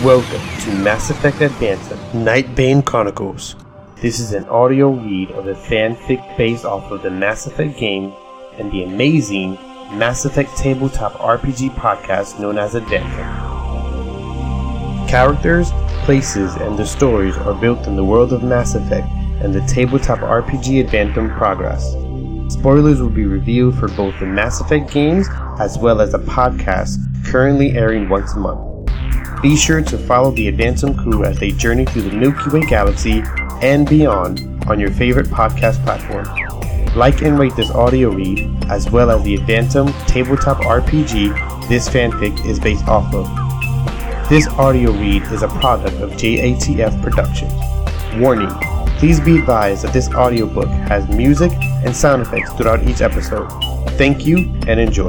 Welcome to Mass Effect Advanced Nightbane Chronicles. This is an audio read of the fanfic based off of the Mass Effect game and the amazing Mass Effect tabletop RPG podcast known as Advanced. Characters, places, and the stories are built in the world of Mass Effect and the tabletop RPG Advanced Progress. Spoilers will be revealed for both the Mass Effect games as well as the podcast currently airing once a month. Be sure to follow the Advanced crew as they journey through the Milky Way galaxy and beyond on your favorite podcast platform. Like and rate this audio read as well as the Advanced tabletop RPG this fanfic is based off of. This audio read is a product of JATF Productions. Warning, please be advised that this audiobook has music and sound effects throughout each episode. Thank you and enjoy.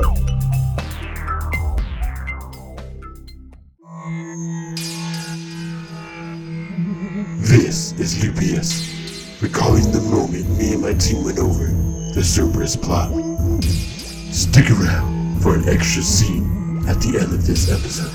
This is UPS, recalling the moment me and my team went over the Cerberus plot. Stick around for an extra scene at the end of this episode.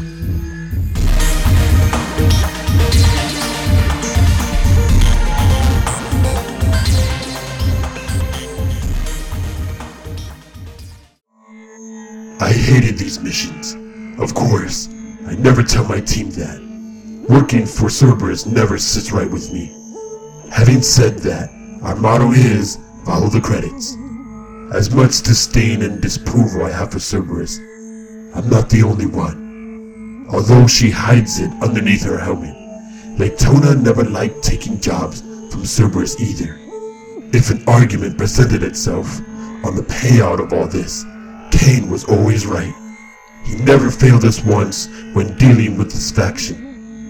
I hated these missions. Of course, I never tell my team that. Working for Cerberus never sits right with me. Having said that, our motto is, follow the credits. As much disdain and disapproval I have for Cerberus, I'm not the only one. Although she hides it underneath her helmet, Laytona never liked taking jobs from Cerberus either. If an argument presented itself on the payout of all this, Kane was always right. He never failed us once when dealing with this faction.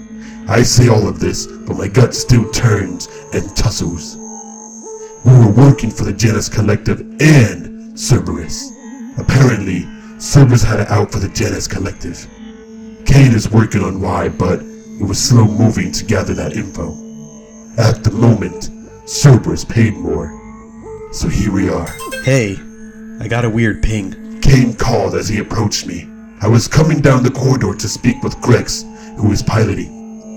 I say all of this, but my gut still turns and tussles. We were working for the Janus Collective and Cerberus. Apparently, Cerberus had it out for the Janus Collective. Kane is working on why, but it was slow moving to gather that info. At the moment, Cerberus paid more. So here we are. Hey, I got a weird ping. Kane called as he approached me. I was coming down the corridor to speak with Grex, who was piloting.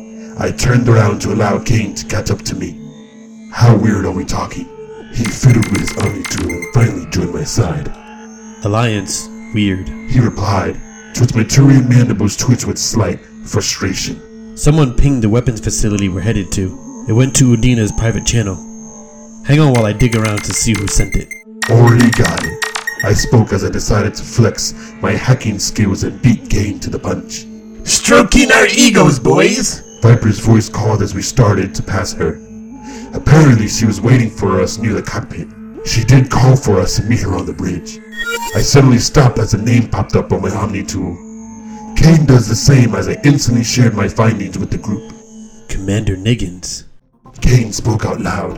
I turned around to allow Kane to catch up to me. How weird are we talking? He fiddled with his Omni tool and finally joined my side. Alliance, weird. He replied, to which my Turian mandibles twitched with slight frustration. Someone pinged the weapons facility we're headed to. It went to Udina's private channel. Hang on while I dig around to see who sent it. Already got it. I spoke as I decided to flex my hacking skills and beat Kane to the punch. Stroking our egos, boys! Viper's voice called as we started to pass her. Apparently she was waiting for us near the cockpit. She did call for us to meet her on the bridge. I suddenly stopped as a name popped up on my Omni tool. Kane does the same as I instantly shared my findings with the group. Commander Niggins. Kane spoke out loud.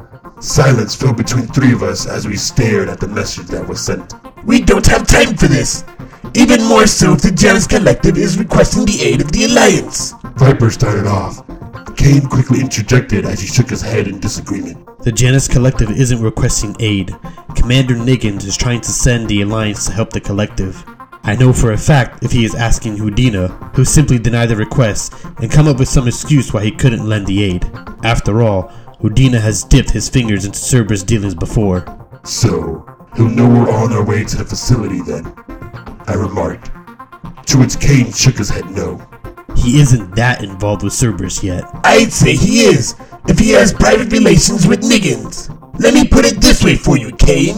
Silence fell between three of us as we stared at the message that was sent. We don't have time for this. Even more so if the Janus Collective is requesting the aid of the Alliance. Viper started off. Kane quickly interjected as he shook his head in disagreement. The Janus Collective isn't requesting aid. Commander Niggins is trying to send the Alliance to help the Collective. I know for a fact if he is asking Udina, he'll simply deny the request and come up with some excuse why he couldn't lend the aid. After all, Udina has dipped his fingers into Cerberus dealings before. So, he'll know we're on our way to the facility then, I remarked. To which Kane shook his head no. He isn't that involved with Cerberus yet. I'd say he is, if he has private relations with Niggins. Let me put it this way for you, Kane.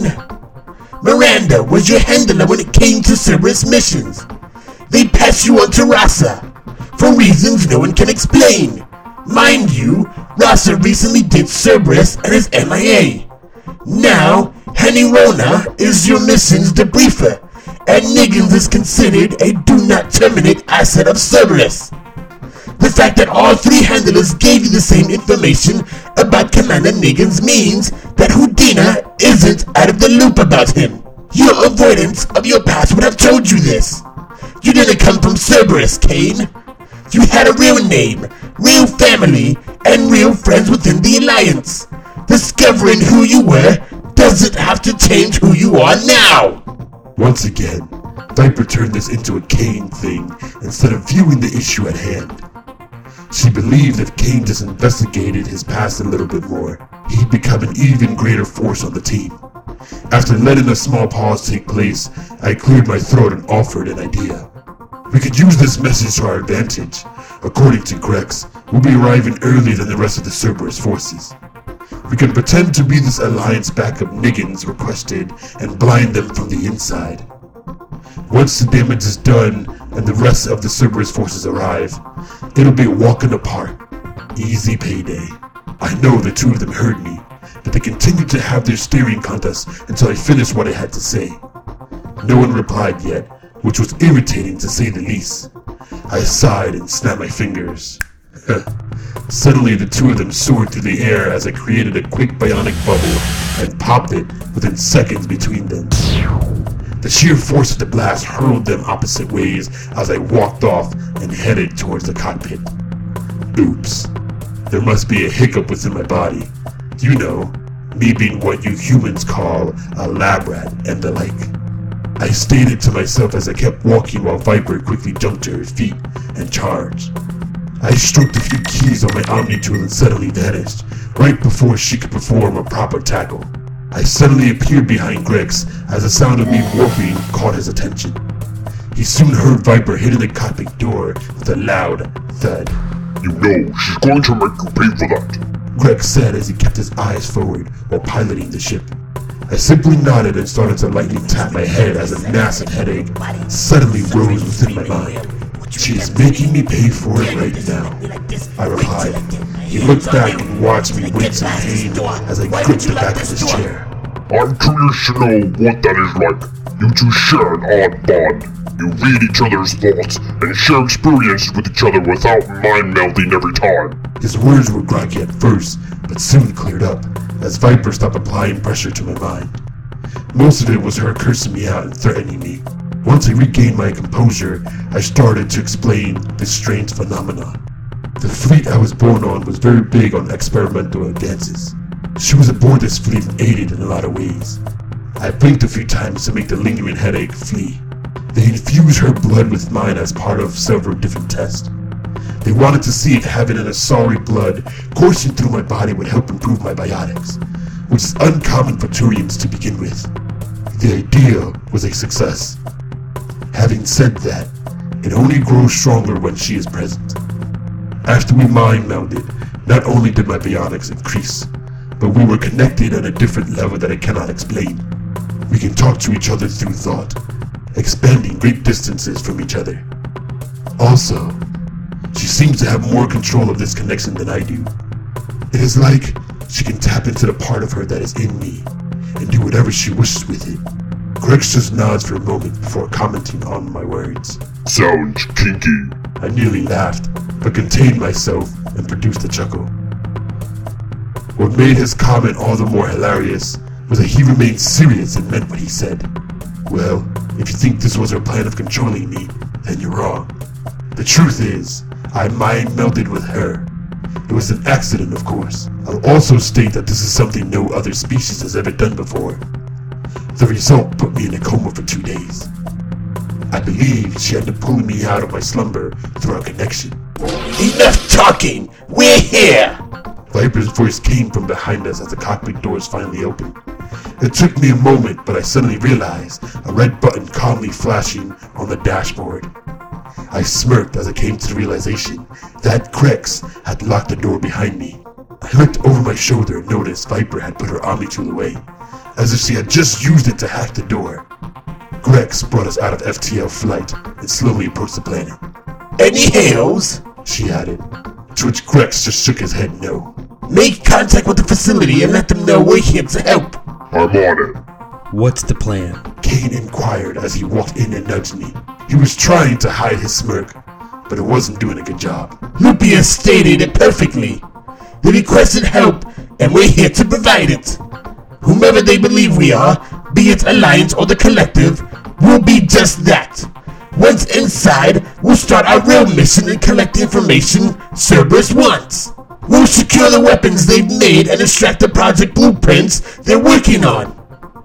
Miranda was your handler when it came to Cerberus missions. They passed you on to Rasa, for reasons no one can explain. Mind you, Rasa recently did Cerberus and is MIA. Now, Henny Rona is your missions debriefer, and Niggins is considered a do-not-terminate asset of Cerberus. The fact that all three handlers gave you the same information about Commander Niggins means that Udina isn't out of the loop about him. Your avoidance of your past would have told you this. You didn't come from Cerberus, Kane. You had a real name, real family, and real friends within the Alliance. Discovering who you were doesn't have to change who you are now. Once again, Viper turned this into a Kane thing instead of viewing the issue at hand. She believed if Kane just investigated his past a little bit more, he'd become an even greater force on the team. After letting a small pause take place, I cleared my throat and offered an idea. We could use this message to our advantage. According to Grex, we'll be arriving earlier than the rest of the Cerberus forces. We can pretend to be this alliance backup Niggins requested and blind them from the inside. Once the damage is done and the rest of the Cerberus forces arrive, it'll be a walk in the park. Easy payday. I know the two of them heard me, but they continued to have their staring contest until I finished what I had to say. No one replied yet, which was irritating to say the least. I sighed and snapped my fingers. Suddenly the two of them soared through the air as I created a quick bionic bubble and popped it within seconds between them. The sheer force of the blast hurled them opposite ways as I walked off and headed towards the cockpit. Oops. There must be a hiccup within my body. You know, me being what you humans call a lab rat and the like. I stated to myself as I kept walking while Viper quickly jumped to her feet and charged. I stroked a few keys on my Omni tool and suddenly vanished, right before she could perform a proper tackle. I suddenly appeared behind Grex as the sound of me warping caught his attention. He soon heard Viper hitting the cockpit door with a loud thud. You know, she's going to make you pay for that, Grex said as he kept his eyes forward while piloting the ship. I simply nodded and started to lightly tap my head as a massive headache suddenly rose within my mind. She is making me pay for it right now, I replied. He looked back and watched me wince in pain as I gripped the back of his chair. I'm curious to know what that is like. You two share an odd bond. You read each other's thoughts and share experiences with each other without mind melding every time. His words were groggy at first, but soon cleared up as Viper stopped applying pressure to my mind. Most of it was her cursing me out and threatening me. Once I regained my composure, I started to explain this strange phenomenon. The fleet I was born on was very big on experimental advances. She was aboard this fleet and aided in a lot of ways. I blinked a few times to make the lingering headache flee. They infused her blood with mine as part of several different tests. They wanted to see if having an Asari blood coursing through my body would help improve my biotics, which is uncommon for Turians to begin with. The idea was a success. Having said that, it only grows stronger when she is present. After we mind melded, not only did my biotics increase, but we were connected on a different level that I cannot explain. We can talk to each other through thought, expanding great distances from each other. Also, she seems to have more control of this connection than I do. It is like she can tap into the part of her that is in me and do whatever she wishes with it. Grex just nods for a moment before commenting on my words. Sounds kinky. I nearly laughed, but contained myself and produced a chuckle. What made his comment all the more hilarious was that he remained serious and meant what he said. Well, if you think this was her plan of controlling me, then you're wrong. The truth is, I mind melded with her. It was an accident, of course. I'll also state that this is something no other species has ever done before. The result put me in a coma for 2 days. I believe she ended up pulling me out of my slumber through our connection. Enough talking! We're here! Viper's voice came from behind us as the cockpit doors finally opened. It took me a moment, but I suddenly realized a red button calmly flashing on the dashboard. I smirked as I came to the realization that Grex had locked the door behind me. I looked over my shoulder and noticed Viper had put her Omni tool away, as if she had just used it to hack the door. Grex brought us out of FTL flight and slowly approached the planet. Any hails? She added, to which Grex just shook his head no. Make contact with the facility and let them know we're here to help. I'm on it. What's the plan? Kane inquired as he walked in and nudged me. He was trying to hide his smirk, but it wasn't doing a good job. Lupia stated it perfectly. They requested help, and we're here to provide it. Whomever they believe we are, be it Alliance or the Collective, will be just that. Once inside, we'll start our real mission and collect the information Cerberus wants. We'll secure the weapons they've made and extract the project blueprints they're working on.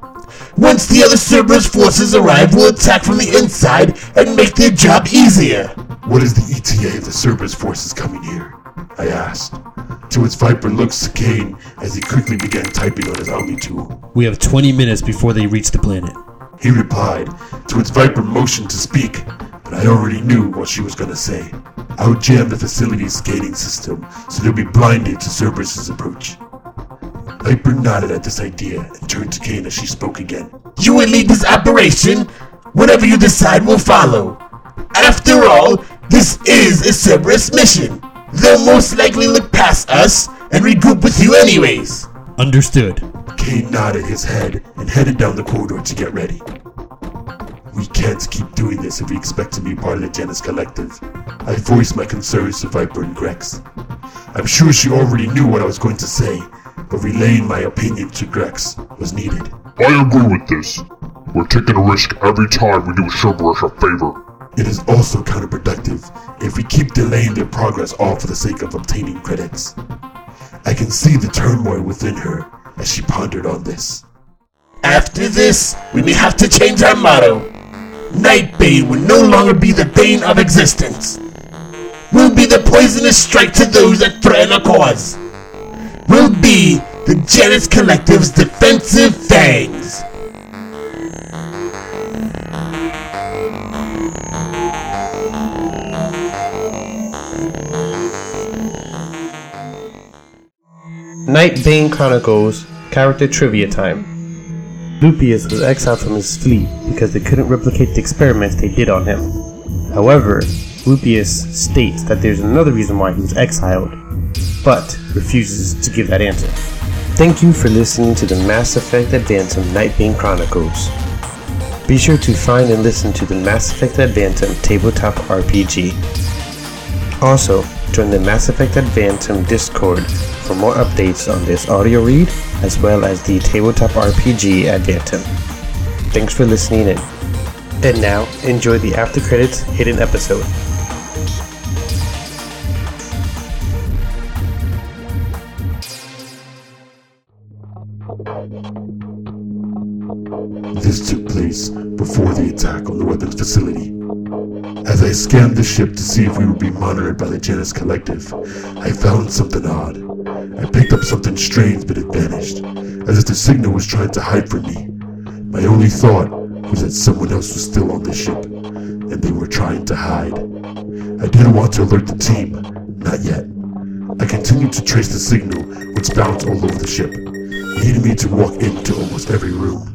Once the other Cerberus forces arrive, we'll attack from the inside and make their job easier. What is the ETA of the Cerberus forces coming here? I asked. To which Viper looks to Kane as he quickly began typing on his Omni tool. We have 20 minutes before they reach the planet. He replied, to which Viper motioned to speak, but I already knew what she was gonna say. I would jam the facility's scanning system so they'll be blinded to Cerberus' approach. Viper nodded at this idea and turned to Kane as she spoke again. You will lead this operation. Whatever you decide will follow. After all, this is a Cerberus mission. They'll most likely look past us and regroup with you anyways. Understood. Kane nodded his head and headed down the corridor to get ready. We can't keep doing this if we expect to be part of the Janus Collective. I voiced my concerns to Viper and Grex. I'm sure she already knew what I was going to say, but relaying my opinion to Grex was needed. I agree with this. We're taking a risk every time we do Cerberus a favor. It is also counterproductive if we keep delaying their progress all for the sake of obtaining credits. I can see the turmoil within her as she pondered on this. After this, we may have to change our motto. Nightbane will no longer be the bane of existence. We'll be the poisonous strike to those that threaten our cause. We'll be the Janus Collective's defensive fangs. Nightbane Chronicles Character Trivia Time. Lupius was exiled from his fleet because they couldn't replicate the experiments they did on him. However, Lupius states that there's another reason why he was exiled, but refuses to give that answer. Thank you for listening to the Mass Effect Advanced Nightbane Chronicles. Be sure to find and listen to the Mass Effect Advanced Tabletop RPG. Also, join the Mass Effect Advanced Discord for more updates on this audio read, as well as the Tabletop RPG Advanced. Thanks for listening in. And now, enjoy the after credits hidden episode. This took place before the attack on the weapons facility. As I scanned the ship to see if we were being monitored by the Janus Collective, I found something odd. I picked up something strange, but it vanished, as if the signal was trying to hide from me. My only thought was that someone else was still on the ship, and they were trying to hide. I didn't want to alert the team, not yet. I continued to trace the signal, which bounced all over the ship, leading me to walk into almost every room.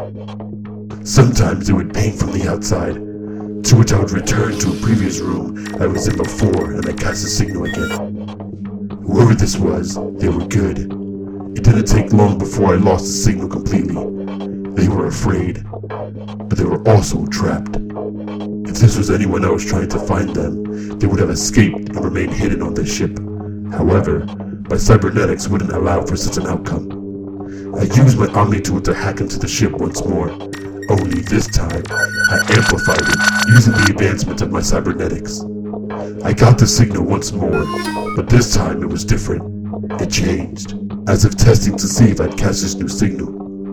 Sometimes it would ping from the outside, to which I would return to a previous room I was in before and I cast the signal again. Whoever this was, they were good. It didn't take long before I lost the signal completely. They were afraid, but they were also trapped. If this was anyone else trying to find them, they would have escaped and remained hidden on this ship. However, my cybernetics wouldn't allow for such an outcome. I used my Omni tool to hack into the ship once more. Only this time, I amplified it using the advancement of my cybernetics. I got the signal once more, but this time it was different. It changed, as if testing to see if I'd catch this new signal.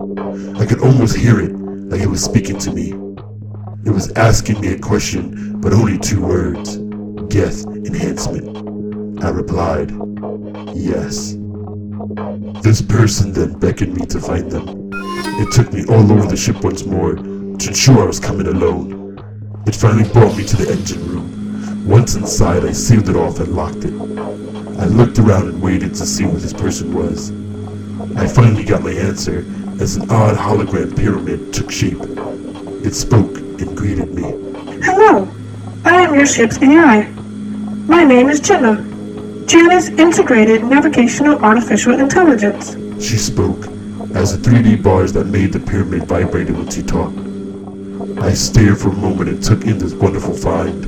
I could almost hear it, like it was speaking to me. It was asking me a question, but only 2 words. Geth enhancement. I replied, yes. This person then beckoned me to find them. It took me all over the ship once more to ensure I was coming alone. It finally brought me to the engine room. Once inside, I sealed it off and locked it. I looked around and waited to see who this person was. I finally got my answer as an odd hologram pyramid took shape. It spoke and greeted me. Hello, I am your ship's AI. My name is Jenna, Janus Integrated Navigational Artificial Intelligence. She spoke, as the 3D bars that made the pyramid vibrated when she talked. I stared for a moment and took in this wonderful find.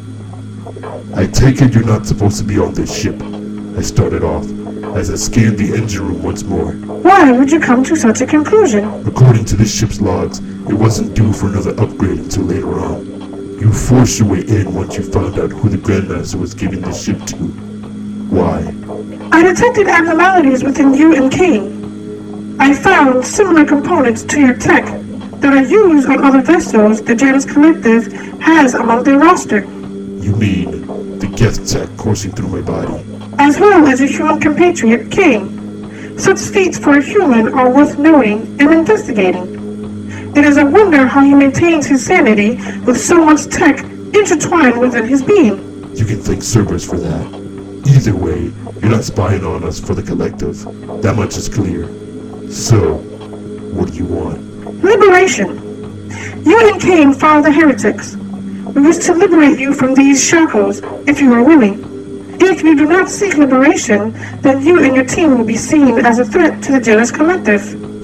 I take it you're not supposed to be on this ship, I started off, as I scanned the engine room once more. Why would you come to such a conclusion? According to this ship's logs, it wasn't due for another upgrade until later on. You forced your way in once you found out who the Grandmaster was giving this ship to. Why? I detected abnormalities within you and Kane. I found similar components to your tech that are used on other vessels the Janus Collective has among their roster, You mean the Geth tech coursing through my body? as well as your human compatriot, Cain. Such feats for a human are worth knowing and investigating. It is a wonder how he maintains his sanity with so much tech intertwined within his being. You can thank Cerberus for that. Either way, you're not spying on us for the Collective. That much is clear. So, what do you want? Liberation. You and Cain follow the heretics. We wish to liberate you from these shackles, if you are willing. If you do not seek liberation, then you and your team will be seen as a threat to the Janus Collective.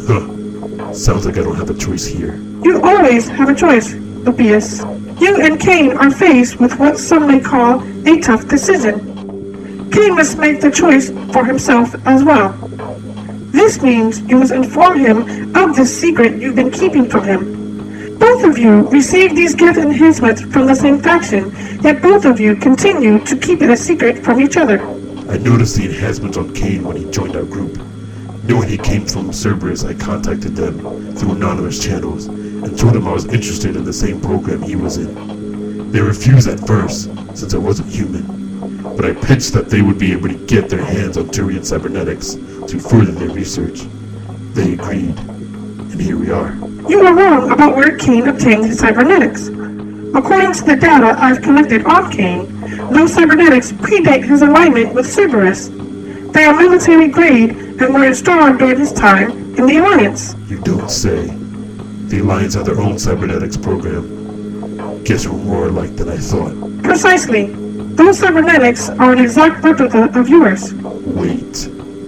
Huh. Sounds like I don't have a choice here. You always have a choice, Lupius. You and Cain are faced with what some may call a tough decision. Cain must make the choice for himself as well. This means you must inform him of the secret you've been keeping from him. Both of you received these gift enhancements from the same faction, yet both of you continue to keep it a secret from each other. I noticed the enhancements on Cain when he joined our group. Knowing he came from Cerberus, I contacted them through anonymous channels and told them I was interested in the same program he was in. They refused at first, since I wasn't human, but I pitched that they would be able to get their hands on Turian cybernetics to further their research. They agreed, and here we are. You are wrong about where Cain obtained his cybernetics. According to the data I've collected on Cain, those cybernetics predate his alignment with Cerberus. They are military grade and were installed during his time in the Alliance. You don't say. The Alliance had their own cybernetics program. Guess we're more alike than I thought. Precisely. Those cybernetics are an exact replica of yours. Wait.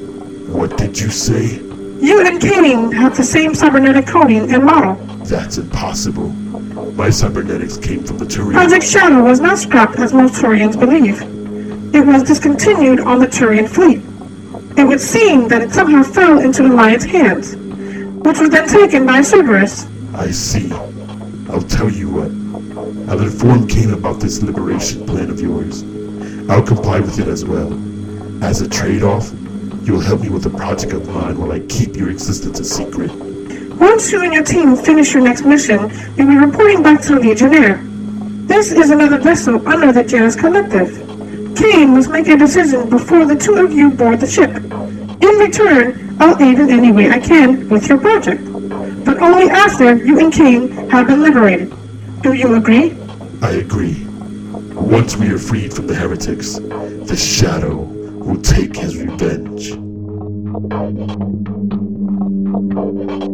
What did you say? You and Cain have the same cybernetic coding and model. That's impossible. My cybernetics came from the Turian. Project Shadow was not scrapped as most Turians believe. It was discontinued on the Turian fleet. It would seem that it somehow fell into the Alliance hands, which was then taken by Cerberus. I see. I'll tell you what. I'll inform Cain about this liberation plan of yours. I'll comply with it as well. As a trade-off, you'll help me with a project of mine while I keep your existence a secret. Once you and your team finish your next mission, you'll be reporting back to Legionnaire. This is another vessel under the Janus Collective. Cain must make a decision before the two of you board the ship. In return, I'll aid in any way I can with your project, but only after you and Cain have been liberated. Do you agree? I agree. Once we are freed from the heretics, the Shadow will take his revenge.